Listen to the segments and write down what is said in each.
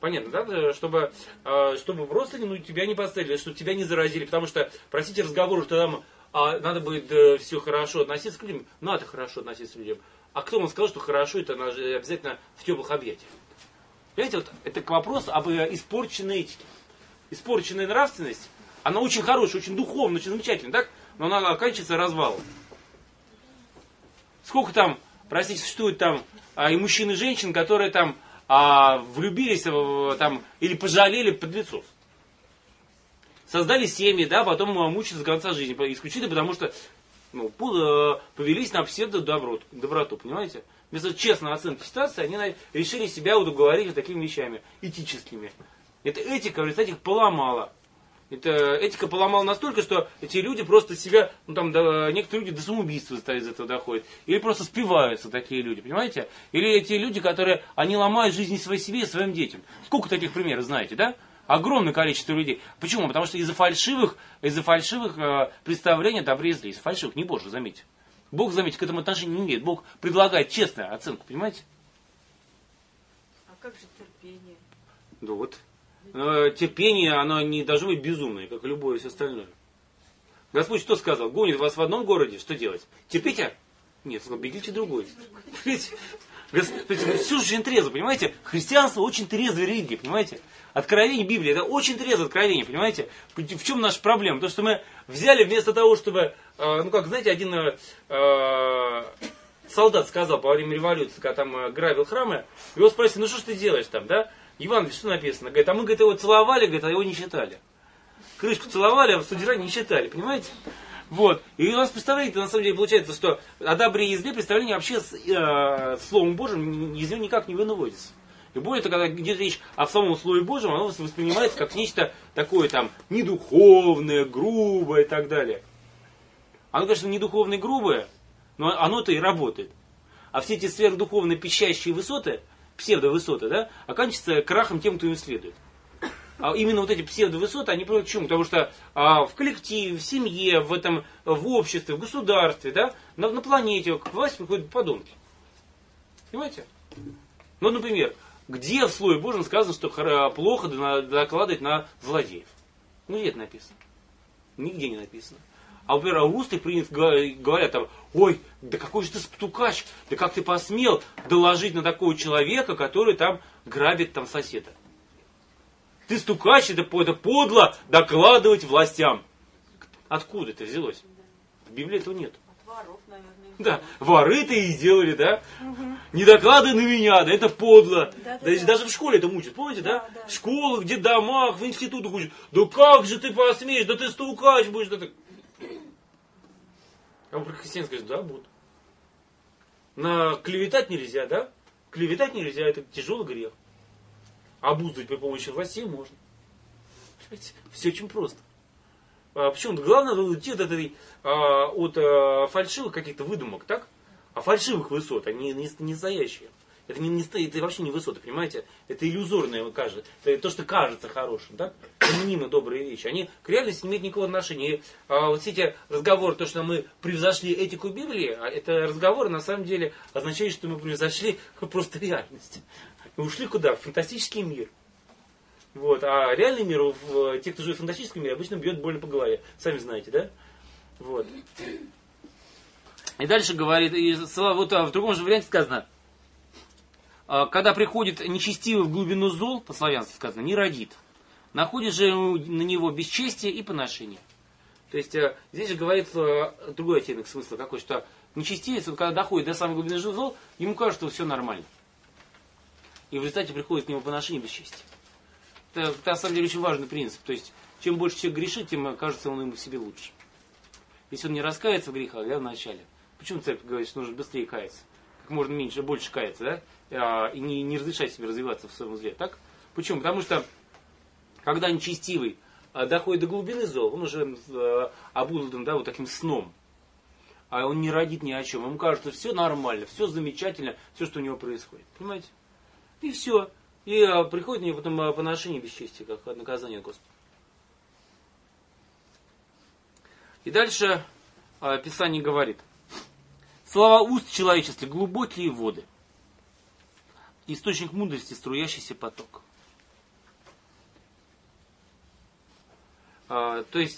Понятно, да? Чтобы родственники тебя не подставили, чтобы тебя не заразили. Потому что, простите, разговор, что там надо будет все хорошо относиться к людям. Надо хорошо относиться к людям. А кто вам сказал, что хорошо, это обязательно в теплых объятиях? Понимаете, вот это вопрос об испорченной этике. Испорченная нравственность, она очень хорошая, очень духовная, очень замечательная, так? Но она оканчивается развалом. Сколько там, простите, существует там и мужчин, и женщин, которые там влюбились там, или пожалели подлецов. Создали семьи, да, потом мучаются до конца жизни. Исключительно потому, что повелись на псевдо-доброту, понимаете? Вместо честной оценки ситуации, они решили себя удоговорить вот такими вещами этическими. Эта этика в результате их поломала. Эта этика поломала настолько, что эти люди просто себя, некоторые люди до самоубийства из этого доходят. Или просто спиваются такие люди, понимаете? Или эти люди, они ломают жизнь своей себе и своим детям. Сколько таких примеров знаете, да? Огромное количество людей. Почему? Потому что из-за фальшивых представлений о добре и зле. Из-за фальшивых, не Божьих, заметьте. Бог, заметьте, к этому отношения не имеет. Бог предлагает честную оценку, понимаете? А как же терпение? Да вот. Но терпение, оно не должно быть безумное, как и любое все остальное. Господь что сказал? Гонит вас в одном городе, что делать? Терпите? Нет, сказал, бегите в другой. Все очень трезво, понимаете? Христианство очень трезвая религия, понимаете? Откровение Библии, это очень трезвое откровение, понимаете? В чем наша проблема? То, что мы взяли вместо того, чтобы, знаете, один солдат сказал во время революции, когда там грабил храмы, его спросили, что ж ты делаешь там, да? Евангелие, что написано? Говорит, мы, его целовали, а его не считали. Крышку целовали, а содержание не считали, понимаете? Вот. И у нас, представляете, на самом деле получается, что о добре и зле представление вообще с Словом Божьим из него никак не выносится. И более того, когда идет речь о самом Слове Божьем, оно воспринимается как нечто такое там недуховное, грубое и так далее. Оно, конечно, недуховное и грубое, но оно-то и работает. А все эти сверхдуховные пищащие высоты, псевдовысоты, да, оканчиваются крахом тем, кто им следует. А именно вот эти псевдовысоты, они приводят к чему? Потому что в коллективе, в семье, в обществе, в государстве, да, на планете к власти приходят подонки. Понимаете? Ну, например, где в Слове Божьем сказано, что плохо докладывать на злодеев? Ну, где это написано? Нигде не написано. А, например, августы говорят там, ой, да какой же ты стукач, да как ты посмел доложить на такого человека, который там грабит там соседа. Ты стукач, это подло докладывать властям. Откуда это взялось? В Библии этого нет. От воров, наверное. Да, воры-то и сделали, да? Угу. Не докладывай на меня, да, это подло. Да. Даже в школе это мучат, помните, да? В школах, в детдомах, в институтах учат. Да как же ты посмеешь, да ты стукач будешь. Да ты... А вы про христиан скажете, да, буду. Клеветать нельзя, да? Клеветать нельзя, это тяжелый грех. Обуздывать при помощи власти можно. Все очень просто. Почему? Главное уйти от фальшивых каких-то выдумок, так? А фальшивых высот, они не настоящие. Это вообще не высоты, понимаете? Это иллюзорное, кажется. Это то, что кажется хорошим, так? Это мнимо добрые вещи. Они к реальности не имеют никакого отношения. И вот все эти разговоры, то, что мы превзошли этику Библии, это разговоры на самом деле означают, что мы превзошли просто реальность. И ушли куда? В фантастический мир. Вот. А реальный мир, те, кто живет в фантастическом мире, обычно бьет больно по голове. Сами знаете, да? Вот. И дальше говорит, вот в другом же варианте сказано, когда приходит нечестивый в глубину зол, по-славянски сказано, не родит. Находит же на него бесчестие и поношение. То есть здесь же говорит другой оттенок смысла какой, что нечестивец, когда доходит до самой глубины зол, ему кажется, что все нормально. И в результате приходит к нему поношение и бесчестие. Это на самом деле очень важный принцип. То есть, чем больше человек грешит, тем кажется он ему себе лучше. Если он не раскается в грехах, да, в начале. Почему церковь говорит, что нужно быстрее каяться? Как можно меньше, больше каяться, да? И не разрешать себе развиваться в своем зле. Так? Почему? Потому что, когда нечестивый доходит до глубины зла, он уже обудан, да, вот таким сном. А он не родит ни о чем. Ему кажется, все нормально, все замечательно, все, что у него происходит. Понимаете? И все. И приходит у него потом поношение бесчестия, как наказание Господа. И дальше Писание говорит. Слова уст человеческих глубокие воды. Источник мудрости, струящийся поток. То есть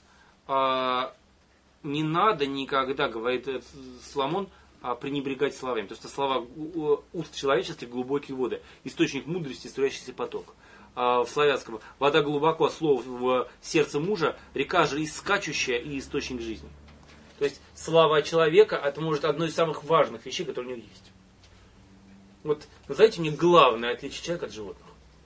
не надо никогда, говорит Соломон, пренебрегать словами. Потому что слова уст человеческих глубокие воды. Источник мудрости, струящийся поток. В славянском вода глубоко, слово в сердце мужа, река же и скачущая, и источник жизни. То есть слова человека, это может одно из самых важных вещей, которые у него есть. Вот назовите мне главное отличие человека от животных.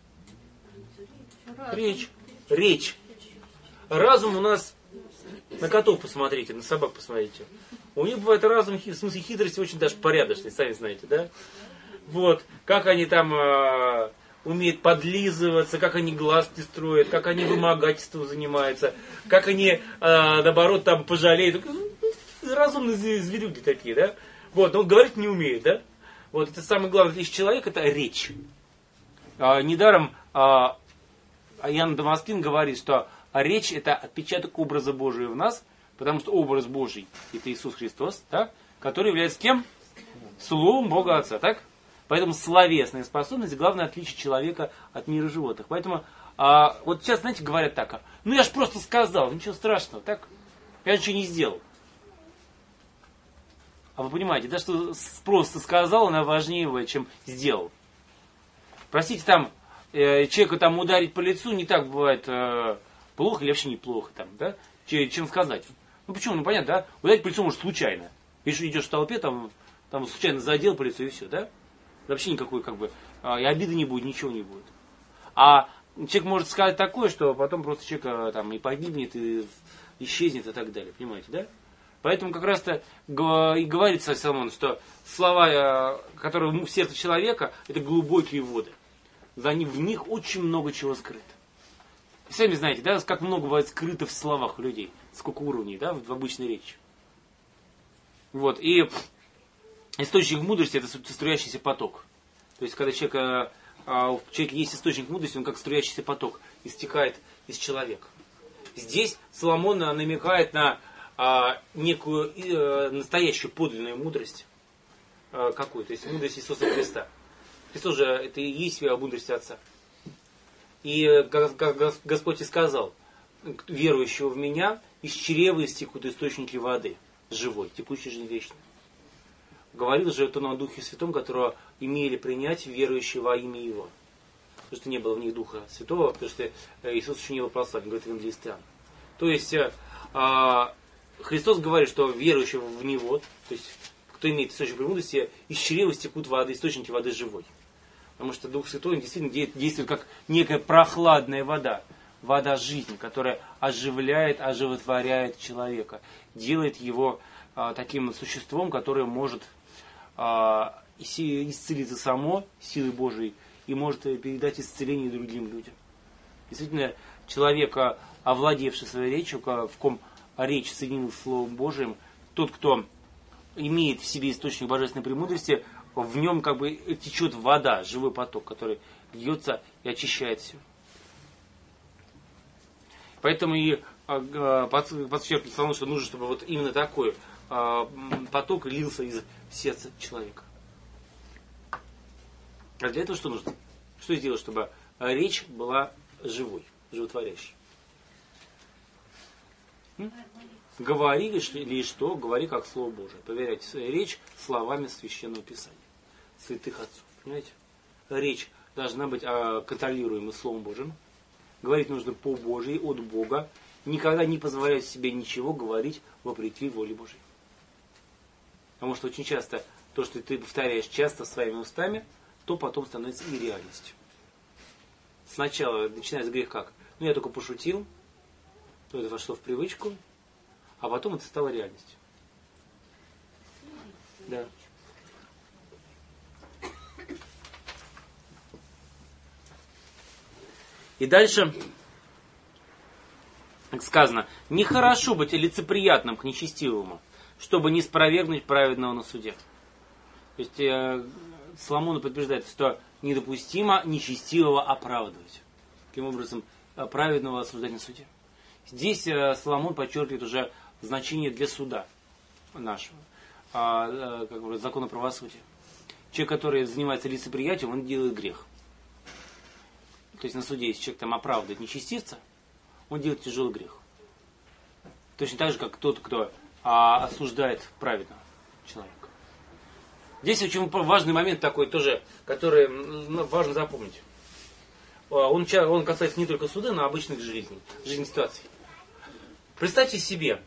Речь. Разум у нас, на котов посмотрите, на собак посмотрите. У них бывает разум, в смысле хитрости очень даже порядочный, сами знаете, да? Вот, как они там умеют подлизываться, как они глазки строят, как они вымогательством занимаются, как они, наоборот, там пожалеют. Разумные зверюги такие, да? Вот, но говорить не умеют, да? Вот, это самое главное отличие человека, это речь. Недаром Иоанн Дамаскин говорит, что речь это отпечаток образа Божия в нас, потому что образ Божий это Иисус Христос, да? Который является кем? Словом Бога Отца, так? Поэтому словесная способность главное отличие человека от мира животных. Поэтому вот сейчас, знаете, говорят так, ну я же просто сказал, ничего страшного, так? Я ничего не сделал. А вы понимаете, да, что просто сказал, она важнее, чем сделал. Простите, там, человека там ударить по лицу не так бывает плохо или вообще неплохо, там, да, чем сказать. Ну почему, ну понятно, да, ударить по лицу может случайно. Если идешь в толпе, там случайно задел по лицу и все, да. Вообще никакой, как бы, и обиды не будет, ничего не будет. А человек может сказать такое, что потом просто человек там и погибнет, и исчезнет и так далее, понимаете, да? Поэтому как раз-то и говорится Соломон, что слова, которые в сердце человека, это глубокие воды. В них очень много чего скрыто. И сами знаете, да, как много бывает скрыто в словах у людей, сколько уровней, да, в обычной речи. Вот, и источник мудрости это струящийся поток. То есть, когда у человека есть источник мудрости, он как струящийся поток истекает из человека. Здесь Соломон намекает на некую настоящую подлинную мудрость. Какую? То есть мудрость Иисуса Христа. Христос же это и есть мудрость Отца. И как Господь и сказал, верующего в меня из чрева истекут источники воды живой, текущей жизни вечной. Говорил же это о Духе Святом, которого имели принять верующие во имя Его. Потому что не было в них Духа Святого, потому что Иисус еще не был прославлен, говорит евангелист Иоанн. То есть Христос говорит, что верующий в Него, то есть кто имеет источник премудрости, из чрева стекут воды, источники воды живой. Потому что Дух Святой действительно действует как некая прохладная вода, вода жизни, которая оживляет, оживотворяет человека, делает его таким существом, которое может исцелиться само силой Божией и может передать исцеление другим людям. Действительно, человека, овладевший своей речью, в ком речь соединилась с Словом Божиим, тот, кто имеет в себе источник божественной премудрости, в нем как бы течет вода, живой поток, который льется и очищает все. Поэтому и подчеркиваю, что нужно, чтобы вот именно такой поток лился из сердца человека. А для этого что нужно? Что сделать, чтобы речь была живой, животворящей? Говори ли что? Говори как Слово Божие. Поверяйте свою речь словами Священного Писания. Святых отцов. Понимаете? Речь должна быть контролируемой Словом Божьим. Говорить нужно по Божьей, от Бога. Никогда не позволять себе ничего говорить вопреки воле Божьей. Потому что очень часто то, что ты повторяешь часто своими устами, то потом становится и реальностью. Сначала начинается грех как? Ну я только пошутил, то это вошло в привычку, а потом это стало реальностью. Да. И дальше как сказано, нехорошо быть лицеприятным к нечестивому, чтобы не спровергнуть праведного на суде. То есть Соломон подтверждает, что недопустимо нечестивого оправдывать. Таким образом, праведного осуждать на суде. Здесь Соломон подчеркивает уже значение для суда нашего, как бы, закона правосудия. Человек, который занимается лицеприятием, он делает грех. То есть на суде, если человек там оправдывает нечестивца, он делает тяжелый грех. Точно так же, как тот, кто осуждает праведного человека. Здесь очень важный момент такой тоже, который важно запомнить. Он касается не только суда, но и обычных жизней ситуаций. Представьте себе,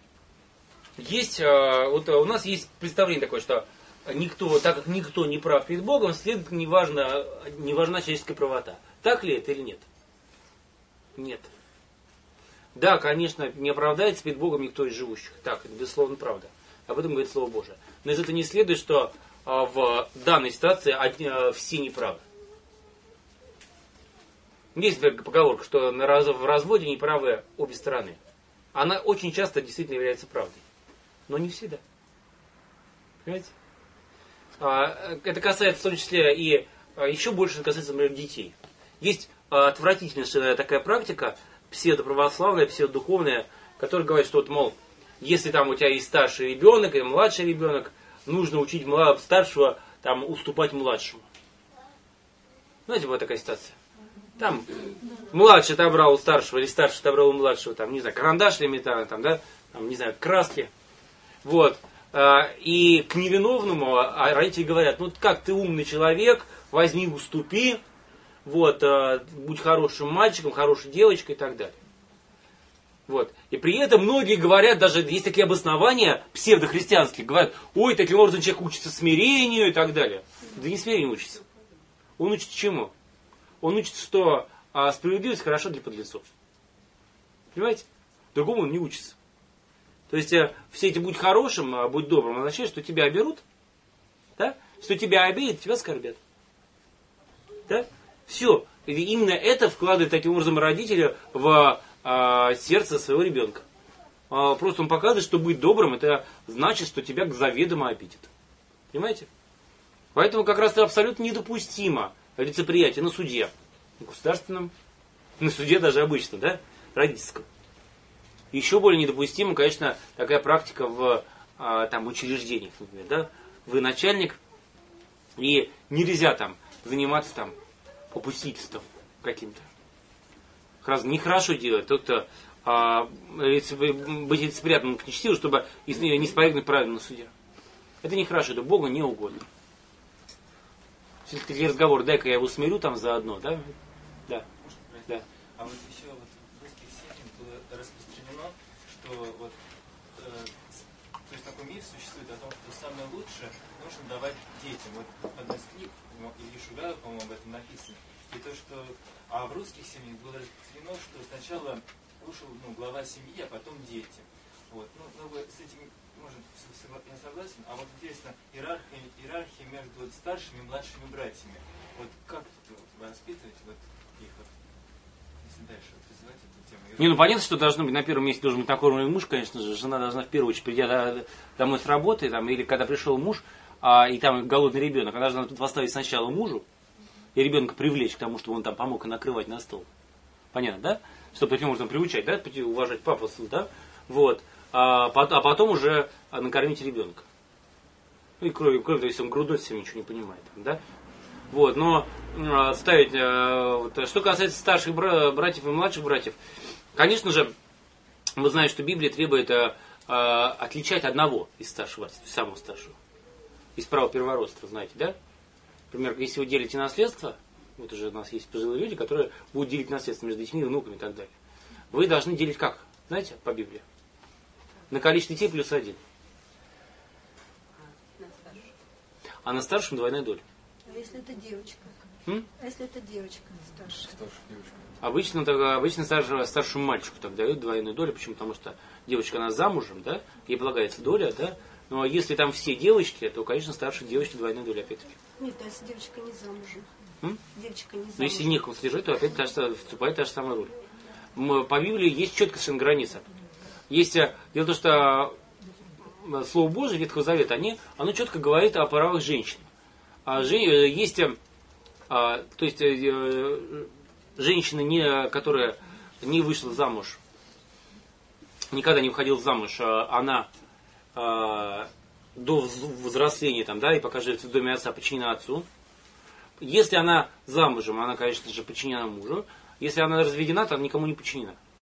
вот у нас есть представление такое, что так как никто не прав перед Богом, следовательно, не важна человеческая правота. Так ли это или нет? Нет. Да, конечно, не оправдается перед Богом никто из живущих. Так, это безусловно правда. Об этом говорит Слово Божие. Но из этого не следует, что в данной ситуации все неправы. Есть поговорка, что в разводе неправы обе стороны. Она очень часто действительно является правдой. Но не всегда. Понимаете? Это касается в том числе и еще больше касается, например, детей. Есть отвратительная такая практика, псевдоправославная, псевдодуховная, которая говорит, что вот, мол, если там у тебя есть старший ребенок и младший ребенок, нужно учить старшего там, уступать младшему. Знаете, была такая ситуация. Там младший отобрал у старшего, или старший отобрал у младшего, там, не знаю, карандаш или металл, там, да, там, не знаю, краски. Вот. И к невиновному родители говорят, ну как ты умный человек, возьми, уступи, вот, будь хорошим мальчиком, хорошей девочкой и так далее. Вот. И при этом многие говорят, даже есть такие обоснования псевдохристианские, говорят, ой, таким образом человек учится смирению и так далее. Да не смирению учится. Он учится чему? Он учится, что справедливость хороша для подлецов. Понимаете? Другому он не учится. То есть все эти будь хорошим, будь добрым, означает, что тебя оберут, да? Что тебя обидят, тебя оскорбят. Да? Все. И именно это вкладывает таким образом родители в сердце своего ребенка. Просто он показывает, что быть добрым, это значит, что тебя заведомо обидят. Понимаете? Поэтому как раз это абсолютно недопустимо лицеприятие на суде. Государственном, на суде даже обычно, да? Родительском. Еще более недопустимо, конечно, такая практика в там, учреждениях, например, да? Вы начальник, и нельзя там заниматься там попустительством каким-то. Нехорошо делать тот, кто быть лицеприятным к нечестиву, чтобы не спровергнуть правильно на суде. Это нехорошо, это Богу не угодно. Все-таки разговор, дай-ка я его смирю там заодно, да? Да. Да. А вот еще вот в русских семьях было распространено, что вот то есть такой миф существует о том, что самое лучшее нужно давать детям. Вот в одной из книг Ильи Шугая, по-моему, об этом написано. И то, что в русских семьях было распространено, что сначала кушал глава семьи, а потом дети. Вот. Ну, вы с этим, может, я согласен, а вот интересно, иерархия между старшими и младшими братьями. Вот как тут воспитывать вот их, вот, если дальше развивать эту тему? Не, ну понятно, что должно быть на первом месте должен быть накормленный муж, конечно же. Жена должна в первую очередь, придя домой с работы, там, или когда пришел муж, и там голодный ребенок, она должна тут поставить сначала мужу, и ребенка привлечь к тому, чтобы он там помог и накрывать на стол. Понятно, да? Чтобы таким образом приучать, да? Уважать папу, да? Вот. А потом уже накормить ребенка. Ну и кроме того, если он грудной, совсем ничего не понимает. Да? Вот, но ставить, что касается старших братьев и младших братьев, конечно же, мы знаем, что Библия требует отличать одного из старших братьев, самого старшего. Из права первородства, знаете, да? Например, если вы делите наследство, вот уже у нас есть пожилые люди, которые будут делить наследство между детьми, внуками и так далее. Вы должны делить как? Знаете, по Библии? На количество детей плюс 1. А на старшем двойная доля. А если это девочка? А если это девочка старшая? Обычно старшему мальчику так дают двойную долю. Почему? Потому что девочка, она замужем, да? Ей полагается доля, да? Но если там все девочки, то, конечно, старшей девочке двойная доля, опять-таки. Нет, а если девочка не замужем? Девочка не замужем. Но если некому содержать, то опять вступает та же самая роль. По Библии есть четкая совершенно граница. Есть, дело в том, что Слово Божие Ветхого Завета, оно четко говорит о правах женщин. Есть, то есть, женщина, которая не вышла замуж, никогда не выходила замуж, она до взросления, там, да, и пока живет в доме отца, подчинена отцу. Если она замужем, она, конечно же, подчинена мужу. Если она разведена, то она никому не подчинена.